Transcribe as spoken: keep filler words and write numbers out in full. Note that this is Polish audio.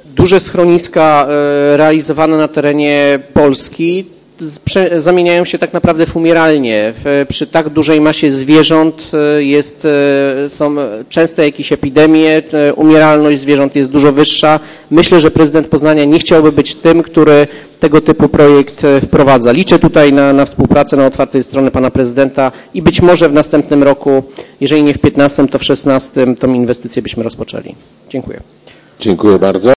duże schroniska realizowane na terenie Polski zamieniają się tak naprawdę w umieralnie. W, przy tak dużej masie zwierząt jest, są częste jakieś epidemie, umieralność zwierząt jest dużo wyższa. Myślę, że prezydent Poznania nie chciałby być tym, który tego typu projekt wprowadza. Liczę tutaj na, na współpracę na otwartej strony pana prezydenta i być może w następnym roku, jeżeli nie w piętnastym, to w szesnastym tą inwestycję byśmy rozpoczęli. Dziękuję. Dziękuję bardzo.